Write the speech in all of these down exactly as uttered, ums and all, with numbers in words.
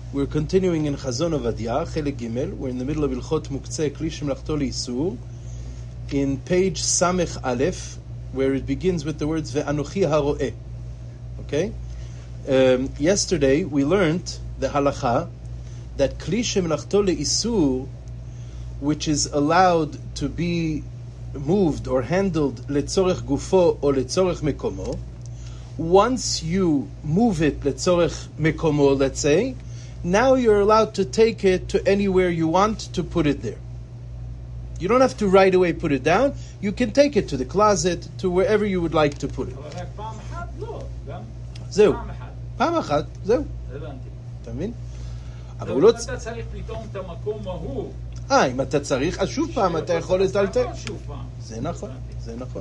We're continuing in Chazon Ovadia, Chelek Gimel. We're in the middle of Ilchot Muktzeh, Kli Shemlachto Le'Isur, in page Samech Aleph, where it begins with the words Ve'anochi Haro'eh. Okay? Um, yesterday we learned the halacha that Kli Shemlachto Le'Isur, which is allowed to be moved or handled letzorech gufo or letzorech mekomo, once you move it letzorech mekomo, let's say, now you're allowed to take it to anywhere you want to put it there. You don't have to right away put it down. You can take it to the closet, to wherever you would like to put it. זהו. פעם אחת, זהו. אתה מבין? אבל הוא לא... אתה צריך פתאום את המקום ההוא. אה, אם אתה צריך, אז שוב פעם אתה יכול לטלטל. זה נכון, זה נכון.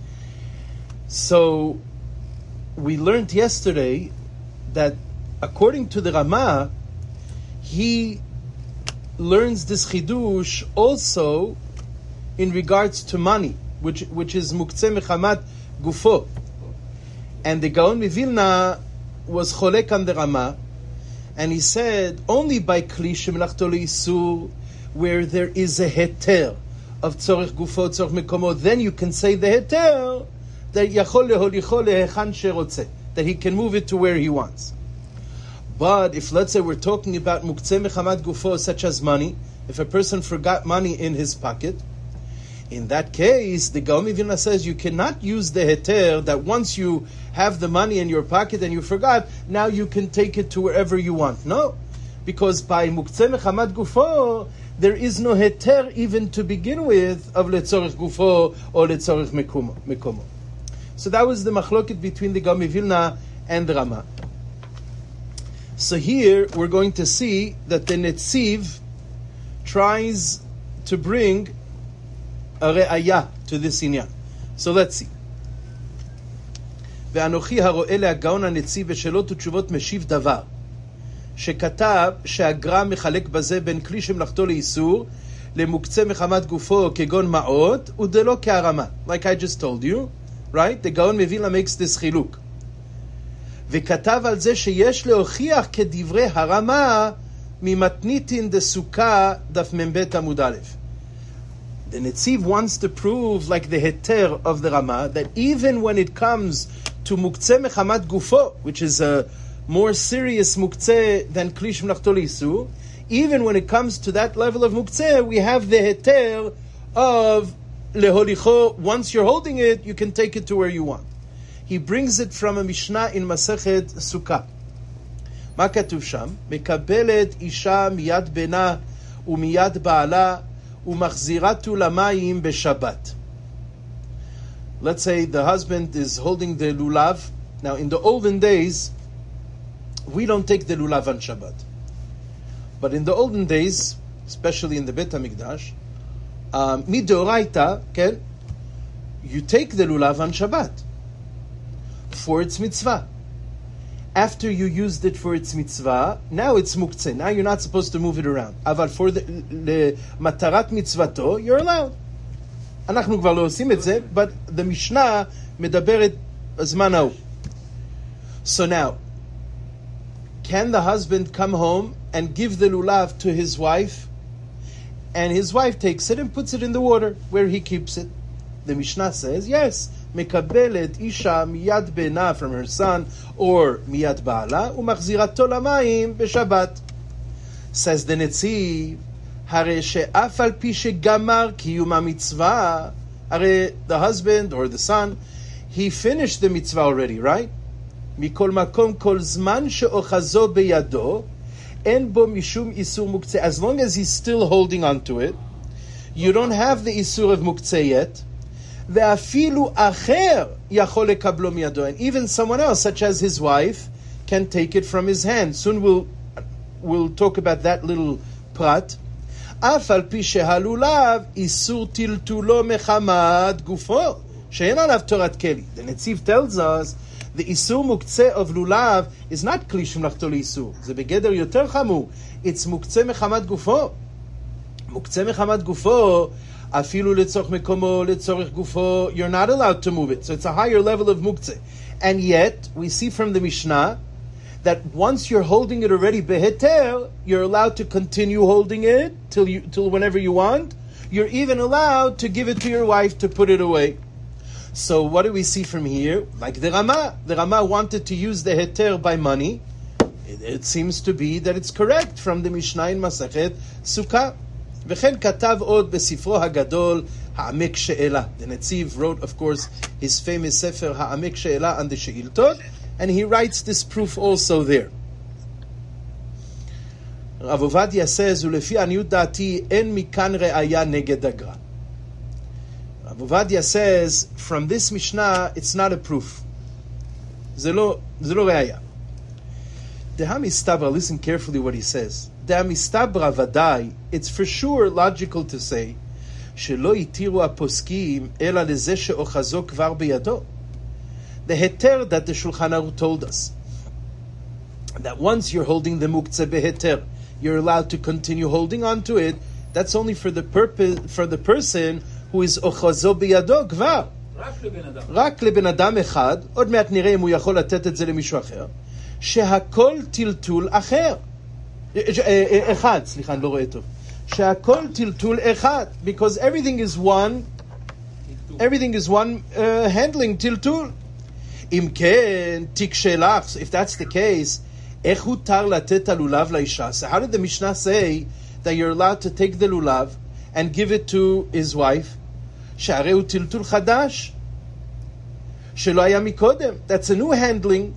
So, we learned yesterday that according to the Rama, he learns this chidush also in regards to money, which which is muktzeh mechamat gufo. And the Gaon Mivilna was cholek on the Rama, and he said only by kli shemlachto le'isur, where there is a heter of tzorech gufo, tzorech mekomo, then you can say the heter that yachol leholicho lehechan sherotzeh, that he can move it to where he wants. But if, let's say, we're talking about muktzeh mechamat gufo, such as money, if a person forgot money in his pocket, in that case, the Gaon Mivilna says you cannot use the heter that once you have the money in your pocket and you forgot, now you can take it to wherever you want. No, because by muktzeh mechamat gufo, there is no heter even to begin with of letzorech gufo or letzorech mekomo. So that was the machloket between the Gaon Mivilna and the Rama. So here we're going to see that the Netziv tries to bring a re'aya to this inyan. So let's see. ואנוכי הרואה להגאון הנציב ושאלות ותשובות משיב דבר שכתב שהגר"א מחלק בזה בין כלי שמלאכתו לאיסור למוקצה מחמת גופו כגון מעות ודלא כהרמה, like I just told you, right? The Gaon Mivilna makes this חילוק וכתב על זה שיש להוכיח כדברי הרמה ממתניתין דסוכה דף מ"ב עמוד א'. The Netziv wants to prove, like the heter of the Rama, that even when it comes to muktzeh mechamat gufo, which is a more serious muktzeh than kli shemlachto le'isur, even when it comes to that level of muktzeh, we have the heter of leholicho. Once you're holding it, you can take it to where you want. He brings it from a Mishnah in Masechet Sukkah. מה כתוב שם? מקבלת אישה מיד בנה ומיד בעלה ומחזירתו למים בשבת. Let's say the husband is holding the lulav. Now, in the olden days, we don't take the lulav on Shabbat. But in the olden days, especially in the Bet HaMikdash, um, midoraita, okay, you take the lulav on Shabbat for its mitzvah. After you used it for its mitzvah, now it's muktzeh. Now you're not supposed to move it around. Aval for the matarat mitzvato, you're allowed. אנחנו כבר לא עושים את זה, but the Mishnah מדברת בזמן ההוא. So now, can the husband come home and give the lulav to his wife, and his wife takes it and puts it in the water where he keeps it? The Mishnah says, yes, מקבלת אישה מיד בנה from her son, or מיד בעלה, ומחזירתו למים בשבת. Says the Netziv, הרי שאף על פי שגמר קיום המצווה, הרי the husband or the son, he finished the mitzvah already, right? מכל מקום כל זמן שאוחזו בידו, אין בו משום איסור מוקצה. As long as he's still holding on to it, you don't have the איסור of מוקצה yet, ואפילו אחר יכול לקבלו מידו, and even someone else, such as his wife, can take it from his hand. Soon we'll, we'll talk about that little prat. אף על פי שהלולב איסור טלטולו מחמת גופו, שאין עליו תורת כלי. The Netziv tells us the איסור מוקצה of לולב is not כלי שמלאכתו לאיסור. זה בגדר יותר חמור. It's מוקצה מחמת גופו. מוקצה מחמת גופו, אפילו לצורך מקומו, לצורך גופו, you're not allowed to move it. So it's a higher level of muktzeh. And yet, we see from the Mishnah that once you're holding it already beheter, you're allowed to continue holding it till you till whenever you want. You're even allowed to give it to your wife to put it away. So what do we see from here? Like the Rama. The Rama wanted to use the heter by money. It, it seems to be that it's correct from the Mishnah in Masachet Sukkah. וכן כתב עוד בספרו הגדול העמק שאלה. The Netziv wrote, of course, his famous sefer העמק שאלה on the שאילתות, and he writes this proof also there. Rav Ovadia says, ולפי עניות דעתי אין מכאן ראיה נגד הגר"א. Rav Ovadia says, from this Mishnah, it's not a proof. זה לא, זה לא ראיה. דהא מסתברא, listen carefully what he says. דהא מסתברא ודאי, it's for sure logical to say, שלא התירו הפוסקים אלא לזה שאוחזו כבר בידו. The heter that the Shulchan Aruch told us, that once you're holding the muktzeh beheter, you're allowed to continue holding on to it. That's only for the purpose, for the person who is ochazo biyado כבר. רק לבן אדם אחד, עוד מעט נראה אם הוא יכול לתת את זה למישהו אחר, שהכל טלטול אחר. אחד, סליחה, אני לא רואה טוב. שהכל טלטול אחד, because everything is one, everything is one uh, handling טלטול. אם כן, תיק שלך, if that's the case, איך הותר לתת הלולב לאישה? So how did the Mishnah say that you're allowed to take the lulav and give it to his wife? שהרי הוא טלטול חדש, שלא היה מקודם. That's a new handling.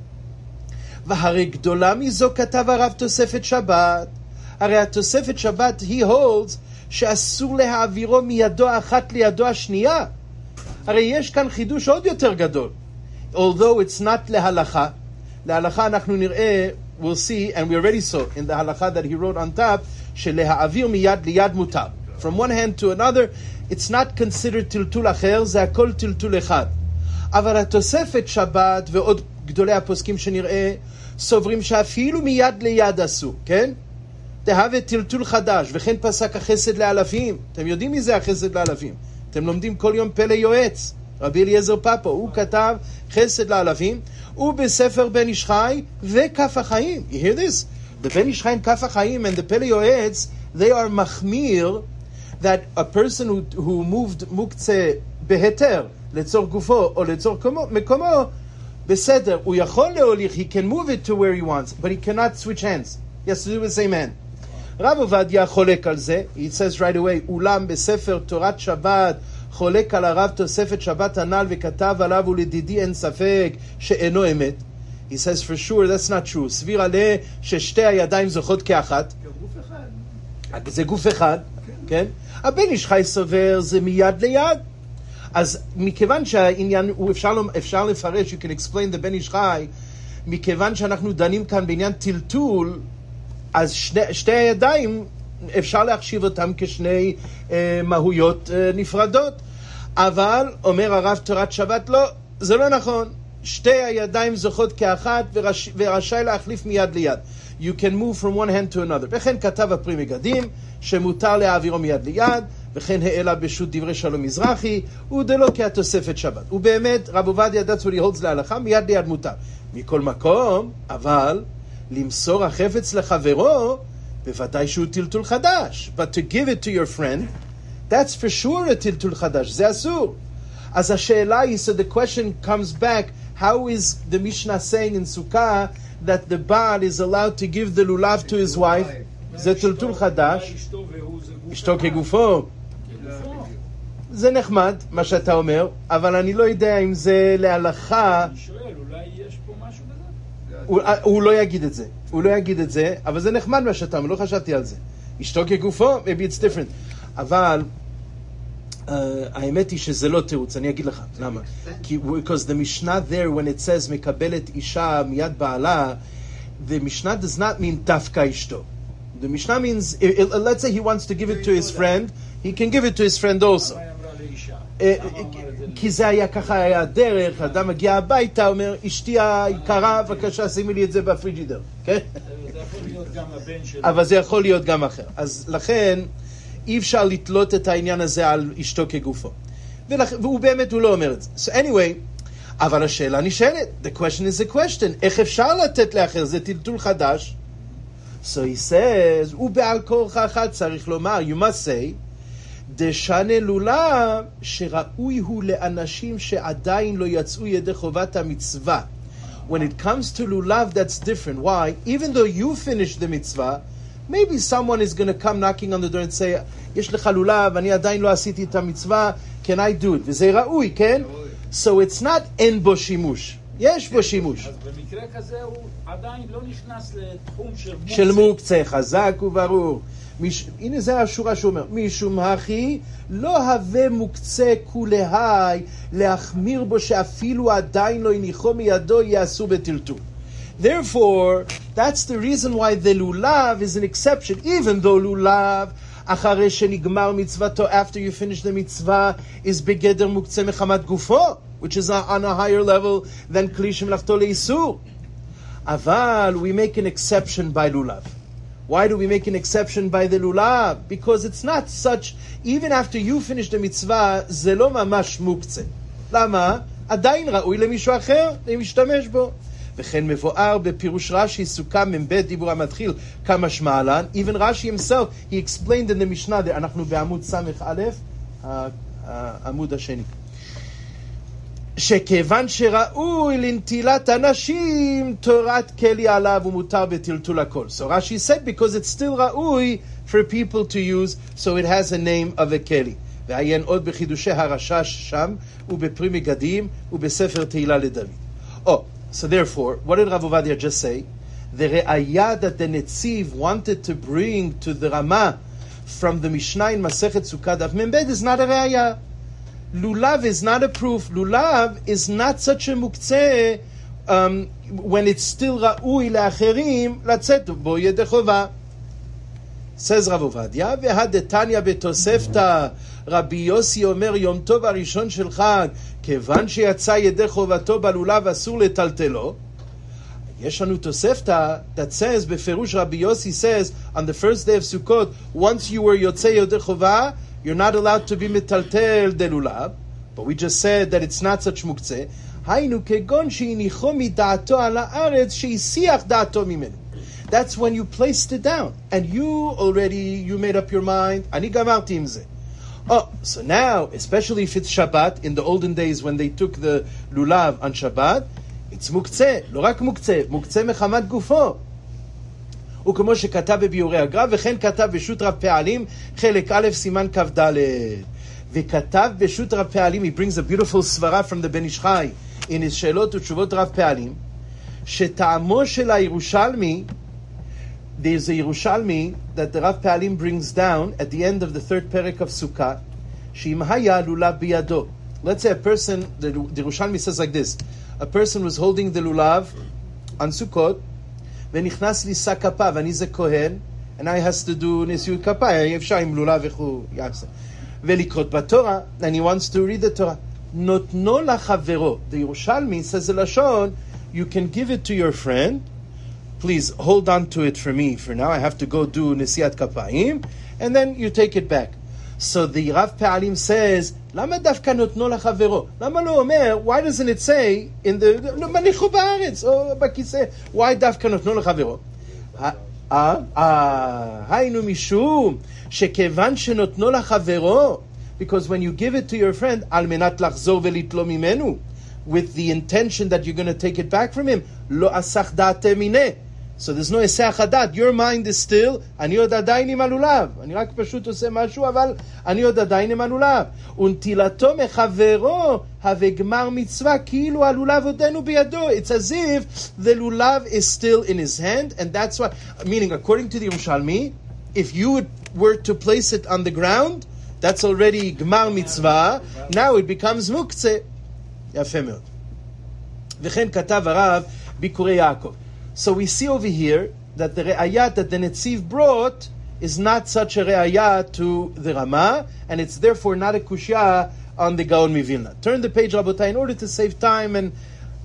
והרי גדולה מזו כתב הרב תוספת שבת. הרי התוספת שבת, he holds, שאסור להעבירו מידו אחת לידו השנייה. הרי יש כאן חידוש עוד יותר גדול. Although it's not להלכה, להלכה אנחנו נראה, we'll see, and we already saw in the הלכה that he wrote on top, שלהעביר מיד ליד מותר. From one hand to another, it's not considered טלטול אחר, זה הכל טלטול אחד. אבל התוספת שבת ועוד גדולי הפוסקים שנראה, סוברים שאפילו מיד ליד אסור, כן? תהווה טלטול חדש, וכן פסק החסד לאלפים. אתם יודעים מי זה החסד לאלפים? אתם לומדים כל יום פלא יועץ. רבי אליעזר פאפו, הוא כתב חסד לאלפים, הוא בספר בן איש חי וכף החיים. You hear this? The בן איש חי and כף החיים and the פלא יועץ, they are מחמיר that a person who, who moved מוקצה בהיתר לצורך גופו או לצורך מקומו, בסדר, הוא יכול להוליך, he can move it to where he wants, but he cannot switch hands. He has to do with the same hand. רב עובדיה חולק על זה, he says right away, אולם בספר תורת שבת, חולק על הרב תוספת שבת הנ"ל וכתב עליו ולדידי אין ספק שאינו אמת. He says for sure that's not true. סביר עלה ששתי הידיים זוכות כאחת. גוף אחד. זה גוף אחד, כן? הבן איש חי סובר זה מיד ליד. אז מכיוון שהעניין הוא אפשר, אפשר לפרש, you can explain the בן איש חי, מכיוון שאנחנו דנים כאן בעניין טלטול, אז שני, שתי הידיים אפשר להחשיב אותם כשני אה, מהויות אה, נפרדות. אבל אומר הרב תורת שבת לא, זה לא נכון. שתי הידיים זוכות כאחת ורש, ורשאי להחליף מיד ליד. You can move from one hand to another. וכן כתב הפרי מגדים שמותר להעבירו מיד ליד, וכן העלה בשו"ת דברי שלום מזרחי, ודלא כהתוספת שבת. ובאמת רב עובדיה that's what he holds להלכה, מיד ליד מותר. מכל מקום, אבל למסור החפץ לחברו, בוודאי שהוא טלטול חדש. But to give it to your friend, that's for sure a טלטול חדש. זה אסור. אז השאלה היא, so the question comes back, how is the Mishnah saying in Sukkah that the Baal is allowed to give the lulav to his wife? זה טלטול חדש. אשתו כגופו. זה נחמד, מה שאתה אומר, אבל אני לא יודע אם זה להלכה. אני שואל, אולי יש פה משהו בזה? הוא לא יגיד את זה. הוא לא יגיד את זה, אבל זה נחמד מה שאתה אומר, לא חשבתי על זה. אשתו כגופו, maybe it's different. אבל uh, האמת היא שזה לא תירוץ, אני אגיד לך. למה? כי, because the Mishnah there, when it says מקבלת אישה מיד בעלה, the Mishnah does not mean דווקא אשתו. The Mishnah means, let's say he wants to give it to his friend, he can give it to his friend also. כי זה היה ככה, היה הדרך, אדם מגיע הביתה, אומר, אשתי היקרה, בבקשה, שימי לי את זה בפריג'ידר. כן? זה יכול להיות גם הבן שלו. אבל זה יכול להיות גם אחר. אז לכן, אי אפשר לתלות את העניין הזה על אשתו כגופו. והוא באמת, הוא לא אומר את זה. So anyway, אבל השאלה נשאלת, the question is a question, איך אפשר לתת לאחר? זה טלטול חדש. So he says, ובעל כורחך צריך לומר, you must say, דשנה לולב שראוי הוא לאנשים שעדיין לא יצאו ידי חובת המצווה. When it comes to lulav, that's different. Why? Even though you finished the mitzvah, maybe someone is going to come knocking on the door and say, יש לך לולב, אני עדיין לא עשיתי את המצווה, can I do it? וזה ראוי, כן? So it's not אין בו שימוש. יש בו שימוש. אז במקרה כזה הוא עדיין לא נכנס לתחום של מוקצה. של מוקצה, חזק וברור. מש... הנה זה השורה שהוא אומר, משום הכי לא הווה מוקצה כולהי להחמיר בו שאפילו עדיין לא הניחו מידו יעשו בטלטול. Therefore, that's the reason why the lulav is an exception, even though lulav אחרי שנגמר מצוותו, after you finish the mitzvah, is בגדר מוקצה מחמת גופו, which is on a higher level than כלי שמלאכתו לאיסור. אבל we make an exception by lulav. Why do we make an exception by the lulav? Because it's not such, even after you finish the mitzvah, זה לא ממש מוקצה. למה? עדיין ראוי למישהו אחר להשתמש בו. וכן מבואר בפירוש רש"י סוכה מ"ב דיבור המתחיל כמה שמעלן. Even Rashi himself, he explained in the Mishnah, אנחנו בעמוד סמך א', העמוד השני. שכיוון שראוי לנטילת אנשים, תורת כלי עליו ומותר בטלטול הכל. So Rashi said because it's still ראוי for people to use, so it has a name of a כלי. ועיין עוד בחידושי הרשש שם, ובפרי מגדים, ובספר תהילה לדוד. Oh, so therefore, what did Rav Ovadia just say? The re'ayah that the Netziv wanted to bring to the Ramah from the Mishnah in Masechet Sukkah Daf Membed is not a re'ayah. Lulav is not a proof. Lulav is not such a muktzeh um, when it's still ra'ui la'acherim latzet bo yedei chova. Says Rav Ovadia, והדתניא בתוספתא רבי יוסי אומר יום טוב הראשון של חג כיוון שיצא ידי חובתו בלולב אסור לטלטלו. יש לנו תוספתא that says בפירוש רבי יוסי says on the first day of Sukkot once you were יוצא ידי חובה you're not allowed to be מטלטל דלולב, but we just said that it's not such מוקצה. היינו כגון שהניחו מדעתו על הארץ שהסיח דעתו ממנו. That's when you placed it down and you already you made up your mind. אני גמרתי עם זה. Oh, so now, especially if it's Shabbat, in the olden days when they took the lulav on Shabbat, it's מוקצה, לא רק מוקצה, מוקצה מחמת גופו. וכמו שכתב בביאורי הגר"א, וכן כתב בשו"ת רב פעלים, חלק א' סימן כ"ד. וכתב בשו"ת רב פעלים, he brings a beautiful סברה from the Ben Ish Chai, in his שאלות ותשובות רב פעלים, שטעמו של הירושלמי, there's a Yerushalmi that the Rav Pa'alim brings down at the end of the third perek of Sukkah. She'im haya lulav biyado. Let's say a person, the, the Yerushalmi says like this, a person was holding the lulav on Sukkot, v'nichnas li sakapa, v'ani ze kohen, and I has to do nesiut kapay, אפשר עם lulav וכו' יעשה. וליkrot b'Torah, and he wants to read the Torah. Notno lachavero. The Yerushalmi says the Lashon, you can give it to your friend, please hold on to it for me for now. I have to go do Nesiat Kapayim, and then you take it back. So the Rav Pa'alim says, Lama dafka notno lachavero? Lama lo omer? Why doesn't it say in the manichu ba'aretz or bakiseh? Why dafka notno lachavero? Ah, ah, haynu mishum shekevan shenotno lachavero. Because when you give it to your friend, al menat lachzor velitlo mimenu, with the intention that you're going to take it back from him, lo asach da'ate mineh. So there's no eseh hadat. Your mind is still, אני עוד עדיין עם הלולב. אני רק פשוט עושה משהו, אבל אני עוד עדיין עם הלולב. ונטילתו מחברו, הגמר מצווה, כאילו הלולב עודנו בידו. It's as if the lulav is still in his hand, and that's why, meaning according to the Yerushalmi, if you would, were to place it on the ground, that's already gmar mitzvah, now it becomes muktzeh. יפה מאוד. וכן כתב הרב ביקורי יעקב. So we see over here that the re'ayat that the Netziv brought is not such a re'ayat to the Ramah, and it's therefore not a kushya on the Gaon Mivilna. Turn the page, Rabotai, in order to save time and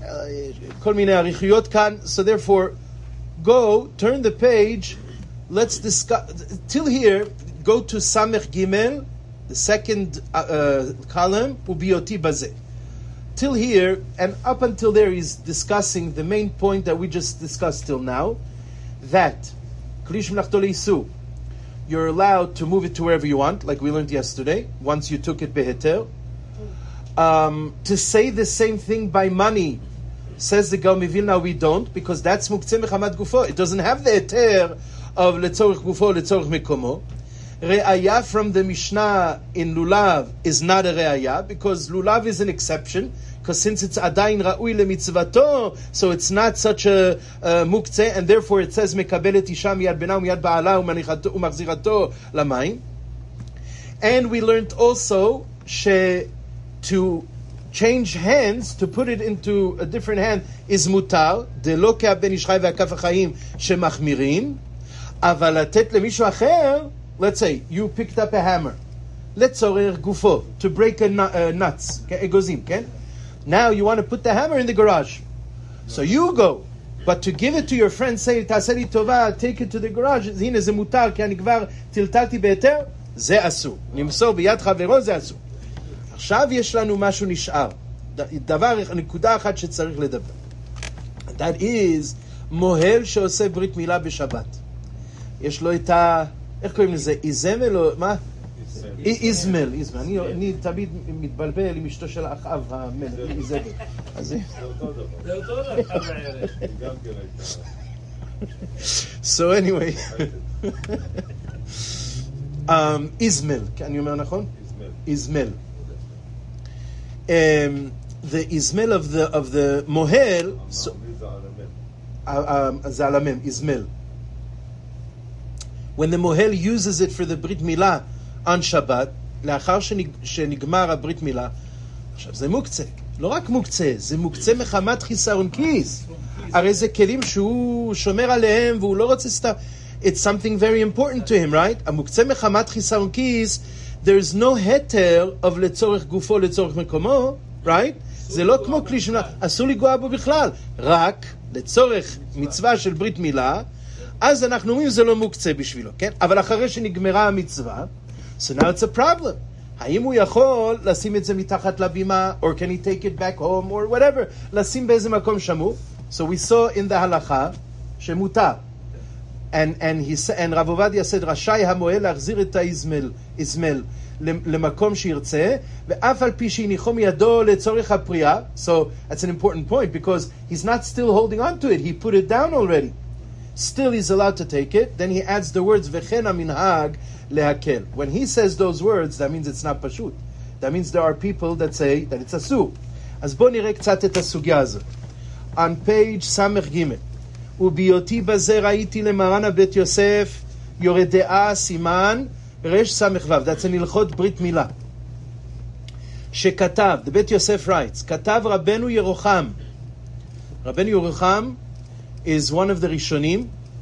kol minei arichiyot kan. So therefore, go, turn the page, let's discuss, till here, go to Samech Gimel, the second uh, column, ubioti bazeh. till here, and up until there, he's discussing the main point that we just discussed till now, that Klish Mlachto Leisur, you're allowed to move it to wherever you want, like we learned yesterday, once you took it beheter. Um, to say the same thing by money, says the Gaon Mivilna, we don't, because that's Muktzeh Mechamad Gufo. It doesn't have the heter of Letzorich Gufo, Letzorich Mekomo. Re'ayah from the Mishnah in Lulav is not a re'ayah, because Lulav is an exception, because since it's Adayin Ra'ui LeMitzvato, so it's not such a uh, Muktzeh, and therefore it says Mekabelet Isha miyad bena miyad ba'ala u'machzirato lamayim. And we learned also she, to change hands, to put it into a different hand, is mutar, דלא כהבן איש חי והכף החיים שמחמירים, אבל לתת למישהו אחר, let's say, you picked up a hammer, לצורך גופו, to break a uh, nuts, אגוזים, כן? Now you want to put the hammer in the garage. So you go, but to give it to your friend, say, תעשה לי טובה, take it to the garage, הנה זה מותר, כי אני כבר טלטלתי בהיתר, זה אסור. למסור ביד חברו, זה אסור. עכשיו יש לנו משהו נשאר. דבר, נקודה אחת שצריך לדבר. That is, מוהל שעושה ברית מילה בשבת. יש לו את ה... איך קוראים לזה? איזמל או... מה? איזמל. איזמל. אני, אני תמיד מתבלבל עם אשתו של אחאב המלך, איזמל. אז זה... זה אותו דבר בערך. גם כן הייתה. So anyway. um, איזמל. אני אומר נכון? איזמל. Um, the Izmel of the of the Mohel, so, uh, um, Zalamem, Izmel. When the Mohel uses it for the Brit Milah on Shabbat, לאחר שנגמר הברית מילה, עכשיו זה מוקצה, לא רק מוקצה, זה מוקצה מחמת חיסרון כיס. הרי זה כלים שהוא שומר עליהם והוא לא רוצה סתם. It's something very important to him, right? המוקצה מחמת חיסרון כיס, there's no heter of לצורך גופו, לצורך מקומו, right? זה לא כמו כלי שמונה, אסור לגוע בו בכלל, רק לצורך מצווה של ברית מילה, אז אנחנו אומרים זה לא מוקצה בשבילו, כן? אבל אחרי שנגמרה המצווה, so now it's a problem. האם הוא יכול לשים את זה מתחת לבימה, or can he take it back home, or whatever, לשים באיזה מקום שמור? So we saw in the הלכה שמותר. And and he and Rav Ovadia said רשאי המוהל להחזיר את האזמל, איזמל, למקום שירצה, ואף על פי שהניחו מידו לצורך הפריאה. So that's an important point, because he's not still holding on to it, he put it down already. Still he's allowed to take it. Then he adds the words וכן המנהג להקל. When he says those words, that means it's not פשוט. That means there are people that say that it's אסור. אז בואו נראה קצת את הסוגיה הזאת. On page סמך ג' ובהיותי בזה ראיתי למרן הבית יוסף יורד דעה סימן רש סמך וו. That's an הלכות ברית מילה. שכתב, the בית יוסף writes, כתב רבנו ירוחם. רבנו ירוחם is one of the Rishonim,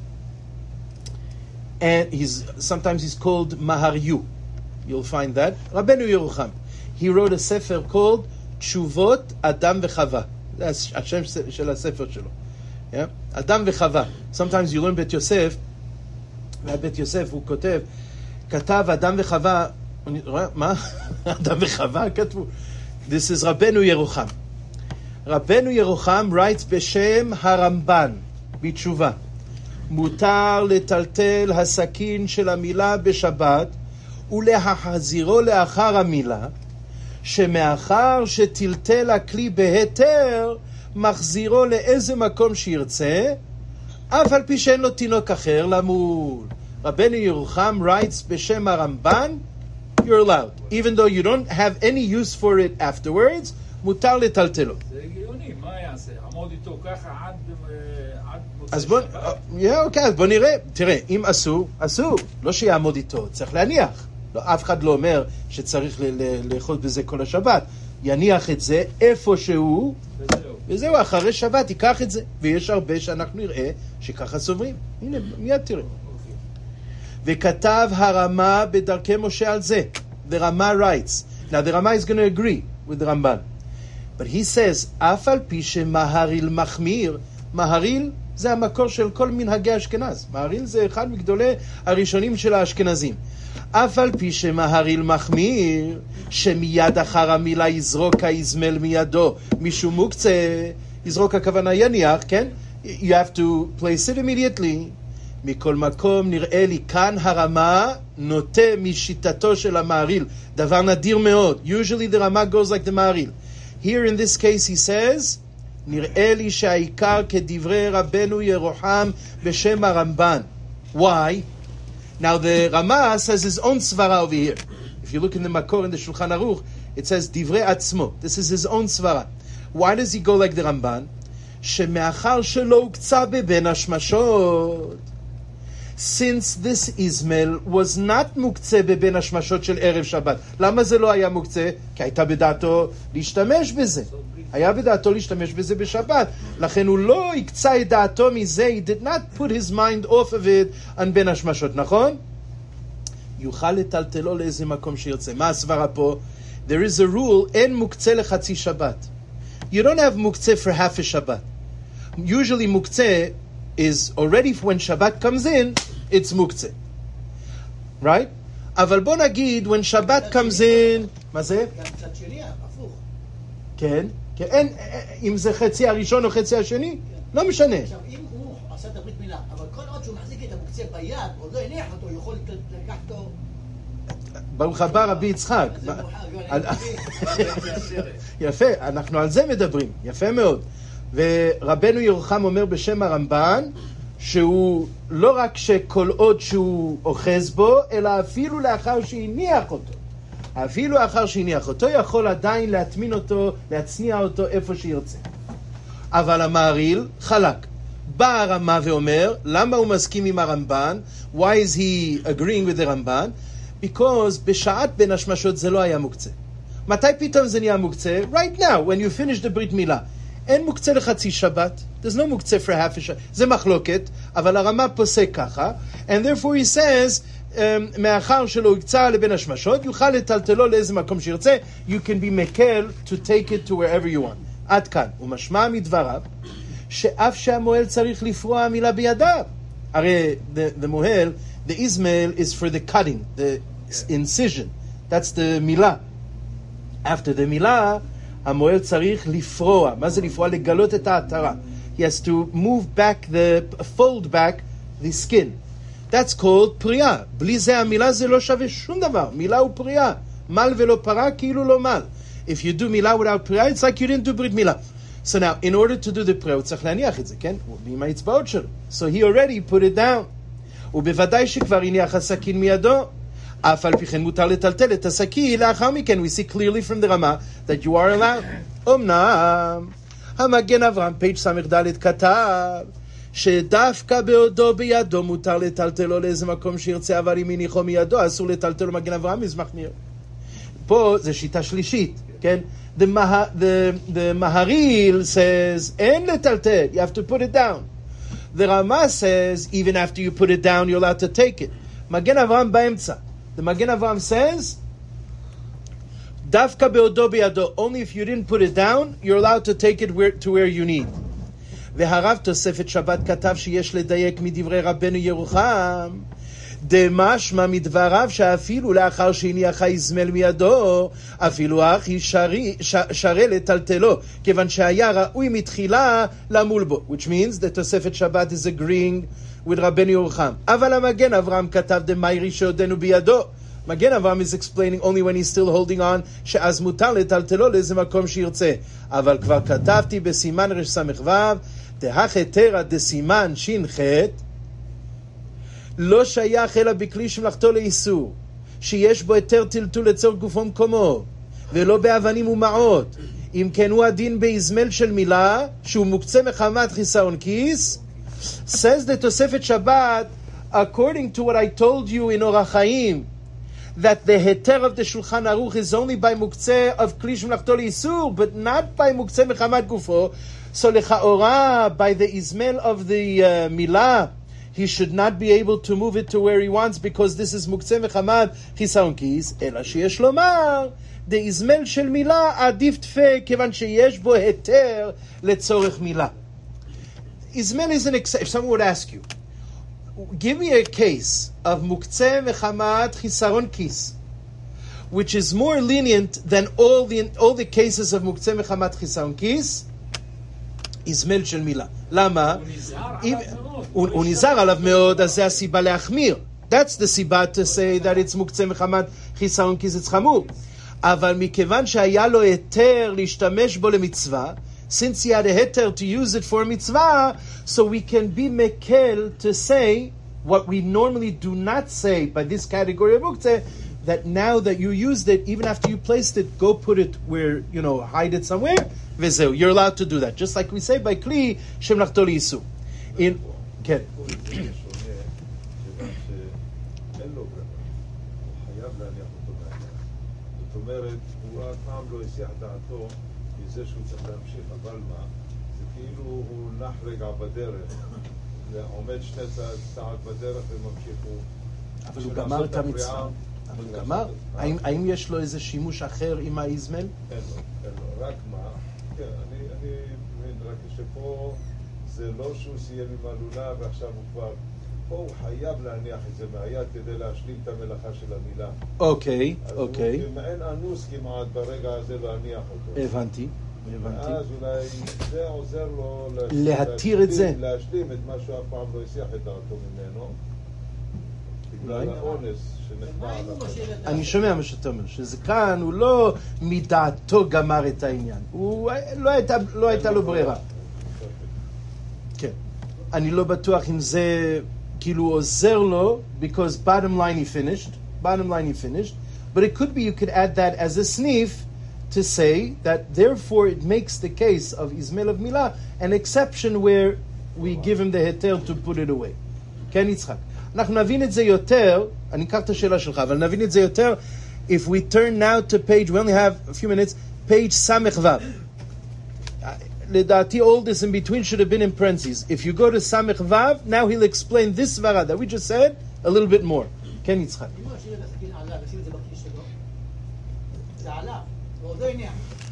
and he's sometimes he's called Maharyu. You'll find that. Rabbeinu Yerucham. He wrote a sefer called Tshuvot Adam v'Chava. That's Hashem shel sefer shelo. Yeah, Adam v'Chava. Sometimes you learn Bet Yosef. Bet Yosef הוא כותב, כתב אדם וחווה. מה? אדם וחווה כתבו. This is Rabbeinu Yerucham. Rabbeinu Yerucham writes בשם הרמב"ן בתשובה. מותר לטלטל הסכין של המילה בשבת ולהחזירו לאחר המילה, שמאחר שטלטל הכלי בהיתר מחזירו לאיזה מקום שירצה, אף על פי שאין לו תינוק אחר למול. רבנו ירוחם writes בשם הרמב"ן, you're allowed, even though you don't have any use for it afterwards, מותר לטלטלו. זה הגיוני, מה יעשה? עמוד איתו ככה עד מוצא אז בוא, אוקיי, אז בוא נראה. תראה, אם אסור, אסור. לא שיעמוד איתו, צריך להניח. לא, אף אחד לא אומר שצריך לאכול בזה כל השבת. יניח את זה איפה שהוא, וזהו. וזהו, אחרי שבת ייקח את זה. ויש הרבה שאנחנו נראה שככה סוברים. הנה, מיד תראה. וכתב הרמה בדרכי משה על זה. The Rama writes. Now the Rama is going to agree with the Ramban. But he says, אף על פי שמהריל מחמיר, מהריל זה המקור של כל מנהגי אשכנז. מהריל זה אחד מגדולי הראשונים של האשכנזים. אף על פי שמהריל מחמיר, שמיד אחר המילה יזרוק האזמל מידו, משום מוקצה, יזרוק הכוונה יניח, כן? You have to place it immediately. מכל מקום נראה לי כאן הרמה נוטה משיטתו של המהריל, דבר נדיר מאוד. Usually the רמה goes like the מהריל. Here in this case he says, נראה לי שהעיקר כדברי רבנו ירוחם בשם הרמב"ן. Why? Now the Rama says his own svara over here. If you look in the Makor in the Shulchan Aruch, it says divrei atzmo. This is his own svara. Why does he go like the Ramban? שמאחר שלא הוקצה בבין השמשות. Since this Ismail was not מוקצה בבין השמשות של ערב שבת. למה זה לא היה מוקצה? כי הייתה בדעתו להשתמש בזה. היה בדעתו להשתמש בזה בשבת. לכן הוא לא הקצה את דעתו מזה. He did not put his mind off of it on בין השמשות, נכון? יוכל לטלטלו לאיזה מקום שירצה. מה הסברה פה? There is a rule, אין מוקצה לחצי שבת. You don't have מוקצה for half a Shabbat. Usually מוקצה is already when Shabbat comes in, it's מוקצה. Right? אבל בוא נגיד, when Shabbat comes in, מה זה? גם צד שני, הפוך. כן, כן, אין, אם זה חצי הראשון או חצי השני, לא משנה. עכשיו, אם הוא עשה את הברית מילה, אבל כל עוד שהוא מחזיק את המוקצה ביד, עוד לא הניח אותו, הוא יכול לקחת אותו... ברוך הבא רבי יצחק. יפה, אנחנו על זה מדברים, יפה מאוד. ורבנו ירוחם אומר בשם הרמב"ן, שהוא לא רק שכל עוד שהוא אוחז בו, אלא אפילו לאחר שהניח אותו. אפילו לאחר שהניח אותו, יכול עדיין להטמין אותו, להצניע אותו איפה שירצה. אבל המהריל חלק. בא הרמה ואומר, למה הוא מסכים עם הרמב"ן? Why is he agreeing with the רמב"ן? Because בשעת בין השמשות זה לא היה מוקצה. מתי פתאום זה נהיה מוקצה? Right now, when you finish the ברית מילה. אין מוקצה לחצי שבת. There's no מוקצה for half a שבת. זה מחלוקת, אבל הרמה פוסק ככה. And therefore he says, um, מאחר שלא הקצה לבין השמשות, יוכל לטלטלו לאיזה מקום שירצה. You can be מקל to take it to wherever you want. עד כאן. ומשמע מדבריו, שאף שהמוהל צריך לפרוע המילה בידיו. הרי the, the מוהל, the Ismail is for the cutting, the incision. That's the מילה. After the מילה, המוהל צריך לפרוע. מה זה לפרוע? לגלות את ההתרה. He has to move back, the fold back the skin. That's called פריאה. בלי זה המילה זה לא שווה שום דבר. מילה הוא פריאה. מל ולא פרה כאילו לא מל. If you do מילה without פריאה, it's like you didn't do ברית מילה. So now, in order to do the prayer, הוא צריך להניח את זה, כן? עם האצבעות שלו. So he already put it down. ובוודאי שכבר הניח הסכין מידו. אף על פי כן מותר לטלטל את הסכין. לאחר מכן, we see clearly from the רמה that you are allowed. אמנם, המגן אברהם, פייג' ס"ד כתב, שדווקא בעודו בידו מותר לטלטלו לאיזה מקום שירצה, אבל אם הניחו מידו, אסור לטלטלו מגן אברהם, מזמח מחמיר. פה זה שיטה שלישית, כן? The, Maha, the, the Maharil says, אין לטלטל, you have to put it down. The Rama says, even after you put it down, you're allowed to take it. מגן אברהם באמצע. The מגן אברהם says, דווקא בעודו בידו, only if you didn't put it down, you're allowed to take it where, to where you need. והרב תוספת שבת כתב שיש לדייק מדברי רבנו ירוחם, דמשמע מדבריו שאפילו לאחר שהניח האזמל מידו, אפילו אחי שרה לטלטלו, כיוון שהיה ראוי מתחילה למול בו. Which means that תוספת שבת is agreeing with רבנו ירוחם. אבל המגן אברהם כתב דמיירי שעודנו בידו. מגן אברהם is explaining only when he's still holding on, שאז מותר לטלטלו לאיזה מקום שירצה. אבל כבר כתבתי בסימן רש סמך וו, דהחתרא דסימן שין חט, לא שייך אלא בכלי שמלאכתו לאיסור, שיש בו יותר טלטול לצורך גופו מקומו, ולא באבנים ומעות. אם כן הוא הדין באזמל של מילה, שהוא מוקצה מחמת חיסרון כיס. says the תוספת שבת, according to what I told you in אורח חיים, that the heter of the Shulchan Aruch is only by muktzeh of kli shemlachto leisur, but not by muktzeh mechamat gufo. So lechaora, by the izmel of the uh, milah, he should not be able to move it to where he wants because this is muktzeh mechamat chisaron kis. Ela sheyesh lomar, the izmel shel milah adif tfe, kevan sheyesh bo heter letzorech milah. Izmel is an exception. If someone would ask you, give me a case of muktzeh mechamat chisaron kis, which is more lenient than all the all the cases of muktzeh mechamat chisaron kis, Izmel shel milah. Lama? הוא נזהר עליו מאוד, אז זה הסיבה להחמיר. That's the סיבה to say that it's מוקצה מחמת חיסרון כי זה חמור. אבל מכיוון שהיה לו היתר להשתמש בו למצווה, since he had a היתר to use it for מצווה, so we can be מקל to say what we normally do not say by this category of מוקצה, that now that you used it, even after you placed it, go put it where, you know, hide it somewhere, וזהו. You're allowed to do that. Just like we say by כלי שמלאכתו לאיסור. In, כן. זאת אומרת, הוא אף פעם לא הסיח דעתו מזה שהוא צריך להמשיך, אבל מה? זה כאילו הוא נח רגע בדרך, עומד שני צעד בדרך וממשיך הוא... אבל הוא גמר את המצווה. אבל הוא גמר? האם יש לו איזה שימוש אחר עם האיזמל? אין לו, אין לו. רק מה? כן, אני מבין, רק שפה זה לא שהוא סיים עם הלולה ועכשיו הוא כבר... פה הוא חייב להניח את זה מהיד כדי להשלים את המלאכה של המילה. אוקיי, אוקיי. אז הוא מעין אנוס כמעט ברגע הזה להניח אותו. הבנתי, הבנתי. אז אולי זה עוזר לו להתיר את זה. להשלים את מה שהוא אף פעם לא הסיח את דעתו ממנו. בגלל האונס שנחבא עליו. אני שומע מה שאתה אומר, שזה כאן הוא לא מדעתו גמר את העניין. הוא לא הייתה לו ברירה. כן. אני לא בטוח אם זה כאילו עוזר לו, because bottom line he finished, bottom line he finished, but it could be you could add that as a sneef to say that therefore it makes the case of Izmel of Milah an exception where we give him the heter to put it away. כן, יצחק. אנחנו נבין את זה יותר, אני אקח את השאלה שלך, אבל נבין את זה יותר, if we turn now to page, we only have a few minutes, page סמך וו. לדעתי, all this in between should have been in parentheses. If you go to Samech Vav, now he'll explain this svara that we just said a little bit more. כן, יצחק. אם הוא השאיר את הסכין עליו, השאיר את זה בכיס שלו, זה עליו, זה עוד לא עניין.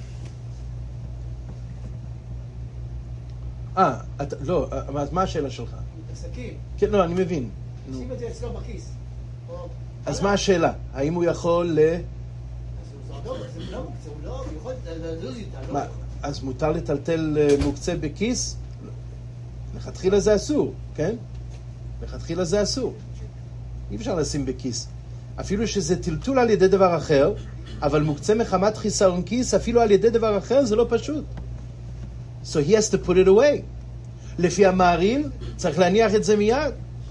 אה, לא, מה השאלה שלך? את הסכין. כן, לא, אני מבין. השאיר את זה אצלו בכיס. אז מה השאלה? האם הוא יכול ל... אז הוא לא מוקצה, הוא לא, הוא יכול לזוז איתה, לא... אז מותר לטלטל מוקצה בכיס? לכתחילה זה אסור, כן? לכתחילה זה אסור. אי אפשר לשים בכיס. אפילו שזה טלטול על ידי דבר אחר, אבל מוקצה מחמת חיסרון כיס, אפילו על ידי דבר אחר, זה לא פשוט. So he has to put it away. לפי המעריל, צריך להניח את זה מיד.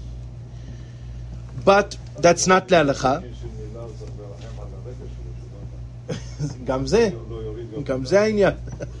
But that's not להלכה. גם זה, גם זה העניין.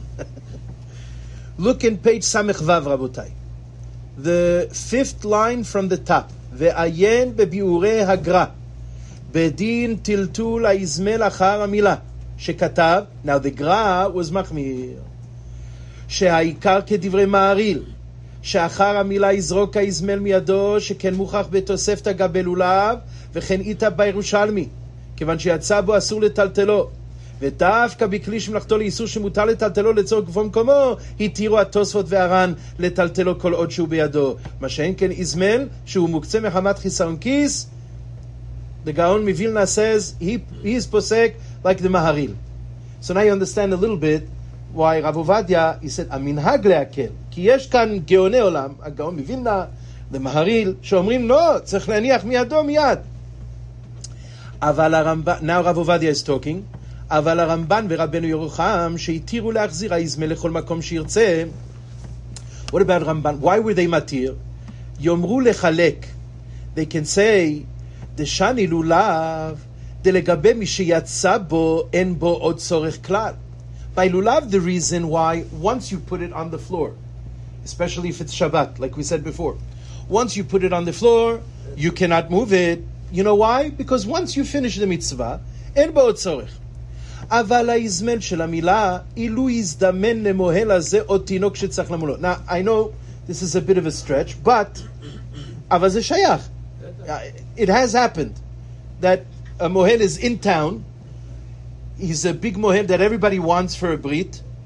Look in page סמך וו, רבותיי. The fifth line from the top. ועיין בביאורי הגר"א. בדין טלטול האזמל אחר המילה. שכתב, now the גר"א was מחמיר. שהעיקר כדברי מעריל. שאחר המילה יזרוק האזמל מידו, שכן מוכח בתוספתא גבי לולב, וכן איתה בירושלמי. כיוון שיצא בו אסור לטלטלו. ודווקא בכלי שמלאכתו לאיסור שמותר לטלטלו לצורך גבול מקומו, התירו התוספות והר"ן לטלטלו כל עוד שהוא בידו. מה שאין כן איזמל, שהוא מוקצה מחמת חיסרון כיס, the Gaon מווילנה says, he, he is posek like the Maharil. So now you understand a little bit why Rav Ovadia, he said, המנהג להקל. כי יש כאן גאוני עולם, הגאון מווילנה, the Maharil, שאומרים, לא, צריך להניח מידו מיד. אבל הרמב"ן, now Rav Ovadia is talking, אבל הרמב"ן ורבנו ירוחם שהתירו להחזיר האזמל לכל מקום שירצה. What about רמב"ן? Why were they מתיר? יאמרו לחלק. They can say, דשני לולב, דלגבי מי שיצא בו, אין בו עוד צורך כלל. By lulav, the reason why, once you put it on the floor, especially if it's Shabbat, like we said before, once you put it on the floor, you cannot move it. You know why? Because once you finish the mitzvah, אין בו עוד צורך. אבל האזמל של המילה, אילו יזדמן למוהל הזה עוד תינוק שצריך למולו. Now, I know this is a bit of a stretch, but, אבל זה שייך. It has happened that a mohel is in town, he's a big mohel that everybody wants for a brit,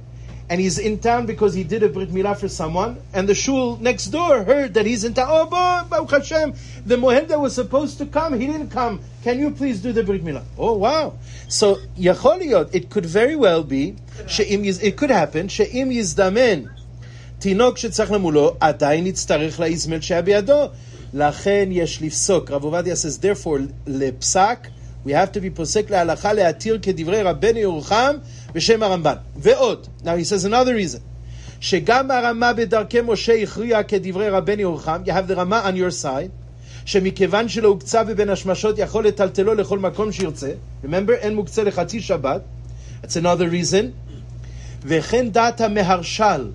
and he's in town because he did a Brit Milah for someone, and the shul next door heard that he's in town. Oh, boy, Baruch Hashem, the Mohel that was supposed to come, he didn't come. Can you please do the Brit Milah? Oh, wow. So, Yachol Liyot, it could very well be, she'im yiz, it could happen, she'im yizdamen, תינוק שצריך למולו, עדיין יצטרך להזמל שהיה בידו. לכן יש לפסוק. רב עובדיה says, therefore, לפסק, we have to be פוסק להלכה להתיר כדברי רבנו ירוחם בשם הרמב"ן. ועוד, now he says another reason, שגם הרמה בדרכי משה הכריע כדברי רבנו ירוחם, you have the רמה on your side, שמכיוון שלא הוקצה בבין השמשות יכול לטלטלו לכל מקום שירצה. Remember, אין מוקצה לחצי שבת. That's another reason. וכן דעת המהרש"ל,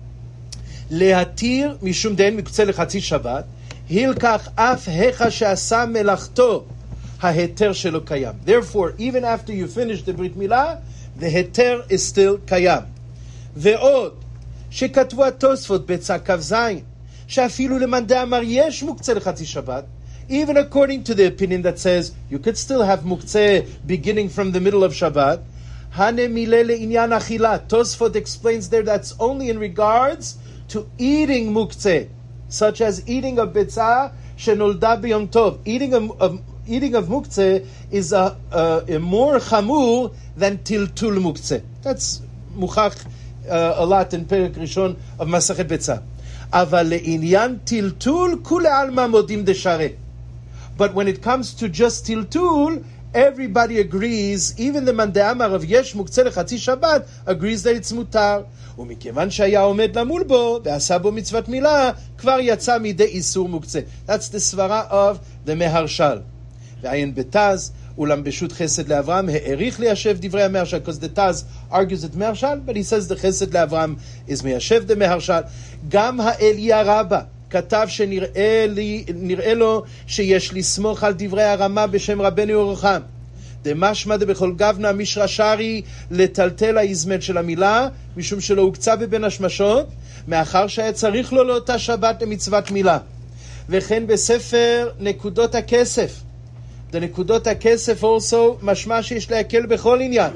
להתיר משום דין מקצה לחצי שבת, הילקח אף היכה שעשה מלאכתו, ההיתר שלו קיים. Therefore, even after you finish the ברית מילה, the היתר is still קיים. ועוד, שכתבו התוספות בצע כ"ז, שאפילו למאן דאמר יש מוקצה לחצי שבת, even according to the opinion that says you could still have מוקצה beginning from the middle of Shabbat, הנמילה לעניין אכילה. Tosfot explains there that's only in regards to eating muktzeh, such as eating of bitzah shenolda b'yom tov. Eating of, of eating of muktzeh is a, a, a more chamur than tiltul muktzeh. That's muchach uh, a lot in Perek Rishon of Masachet Bitzah. Aval le'inyan tiltul kule alma modim deshare. But when it comes to just tiltul, everybody agrees, even the מאן דאמר of yesh muktzeh lechatzi Shabbat agrees that it's mutar. ומכיוון שהיה עומד למול בו ועשה בו מצוות מילה, כבר יצא מידי איסור מוקצה. That's the סברה of the מהרש"ל. ועיין בתז, אולם בשו"ת חסד לאברהם העריך ליישב דברי המהרש"ל, because the Taz argues את מהרש"ל, but he says the חסד לאברהם is מיישב the מהרש"ל. גם האליה רבא כתב שנראה לי, נראה לו שיש לסמוך על דברי הרמה בשם רבנו ירוחם. דמשמע דבכל גוונה מישרא שרי לטלטל האזמל של המילה, משום שלא הוקצה בבין השמשות, מאחר שהיה צריך לו לאותה שבת למצוות מילה. וכן בספר נקודות הכסף, דנקודות הכסף also משמע שיש להקל בכל עניין.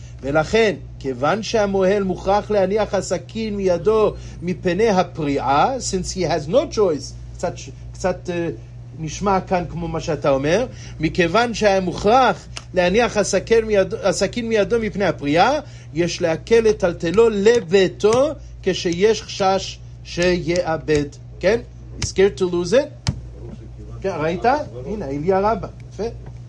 ולכן, כיוון שהמוהל מוכרח להניח הסכין מידו מפני הפריעה, since he has no choice, קצת, קצת uh, נשמע כאן כמו מה שאתה אומר, מכיוון שהיה מוכרח להניח הסכין מידו, הסכין מידו מפני הפריעה, יש להקל לטלטלו לביתו כשיש חשש שיאבד. כן? He's scared to lose it. כן, ראית? הנה, אליה רבא. יפה.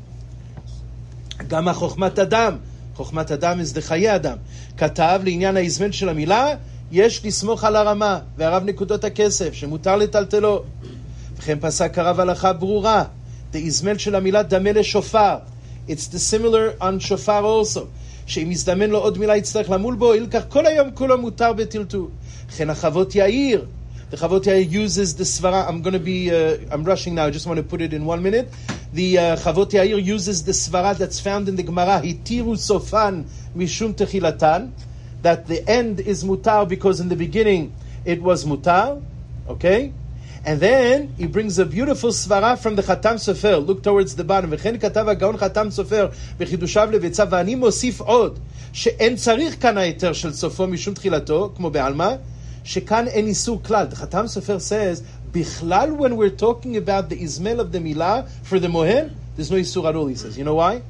גם החוכמת אדם, חוכמת אדם is the חיי אדם, כתב לעניין האזמל של המילה, יש לסמוך על הרמה והרב נקודות הכסף שמותר לטלטלו. וכן פסק הרב הלכה ברורה, האזמל של המילה דמה לשופר. It's the similar on שופר also, שאם יזדמן לו עוד מילה יצטרך למול בו, ילקח כל היום כולו מותר בטלטול. וכן החוות יאיר, the Chavot Yair uses the svara. I'm going to be, uh, I'm rushing now, I just want to put it in one minute. The uh, Chavot Yair uses the svara that's found in the Gemara, Hitiru Sofan Mishum Techilatan, that the end is mutar because in the beginning it was mutar, okay? And then he brings a beautiful svara from the Chatam Sofer. Look towards the bottom. וכן כתב הגאון חתם סופר בחידושיו לבצע, ואני מוסיף עוד, שאין צריך כאן היתר של סופו משום תחילתו, כמו בעלמא, שכאן אין איסור כלל. The Chatam Sofer says, בכלל, when we're talking about the izmel of the milah for the mohel, there's no איסור at all, he says. You know why?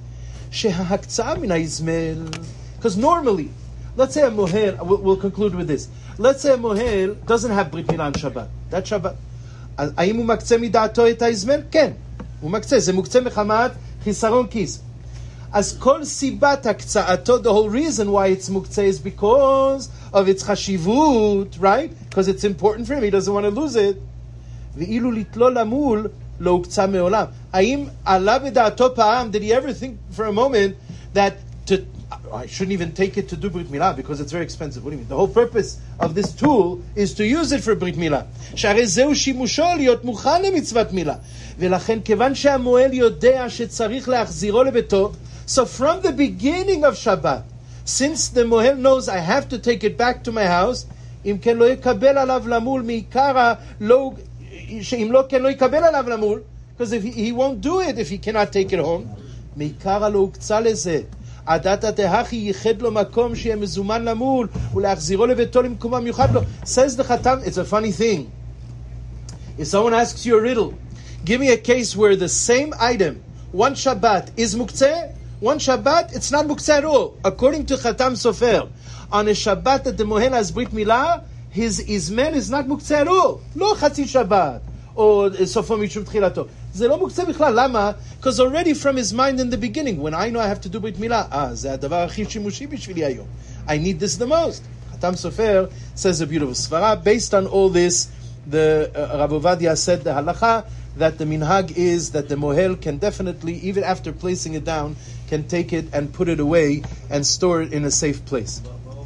שההקצאה מן האizmel, because normally, let's say a mohel, we'll, we'll conclude with this. Let's say a mohel doesn't have brit milah on Shabbat. That Shabbat. האם הוא מקצה מדעתו את האזמל? כן, הוא מקצה, זה מוקצה מחמת חיסרון כיס. אז כל סיבת הקצאתו, the whole reason why it's מוקצה is because of its חשיבות, right? Because it's important for him, he doesn't want to lose it. ואילו לתלו למול לא הוקצה מעולם. האם עלה בדעתו פעם, did he ever think for a moment that to, I shouldn't even take it to do Brit Milah because it's very expensive. What do you mean? The whole purpose of this tool is to use it for Brit Milah. שהרי זהו שימושו להיות מוכן למצוות מילה. ולכן כיוון שהמוהל יודע שצריך להחזירו לביתו, so from the beginning of Shabbat, since the mohel knows I have to take it back to my house, אם כן לא יקבל עליו למול מעיקר, לא, שאם לא כן לא יקבל עליו למול, because if he, he won't do it if he cannot take it home, מעיקר לא הוקצה לזה. עדתא דהכי ייחד לו מקום שיהיה מזומן למול, ולהחזירו לביתו למקום המיוחד לו. Says the Khatam, it's a funny thing. If someone asks you a riddle, give me a case where the same item, one Shabbat is muktzeh, one Shabbat it's not muktzeh at all. According to Khatam Sofer, on a Shabbat that the Mohel has Brit Milah, his izmen is not muktzeh at all. לא חצי שבת, או סופו משום תחילתו. זה לא מוקצה בכלל. למה? Because already from his mind in the beginning, when I know I have to do Brit Milah, ah, זה הדבר הכי שימושי בשבילי היום. I need this the most. Khatam Sofer says a beautiful svara. Based on all this, the uh, Rav Ovadia said the halacha that the minhag is that the mohel can definitely, even after placing it down, can take it and put it away and store it in a safe place.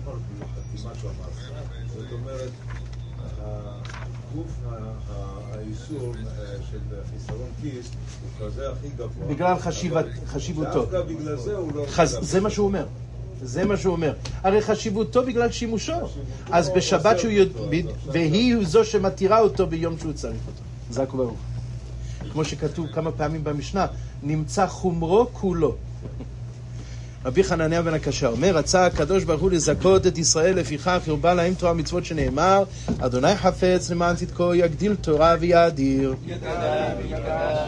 בגלל חשיבותו. דווקא בגלל זה הוא לא... זה מה שהוא אומר. זה מה שהוא אומר. הרי חשיבותו בגלל שימושו. אז בשבת שהוא יודע... והיא זו שמתירה אותו ביום שהוא צריך אותו. זק וברוך. כמו שכתוב כמה פעמים במשנה, נמצא חומרו כולו. רבי חנניה בן הקשה אומר, רצה הקדוש ברוך הוא לזכות את ישראל, לפיכך הרבה להם תורה מצוות שנאמר, אדוני חפץ למען צדקו יגדיל תורה ויאדיר.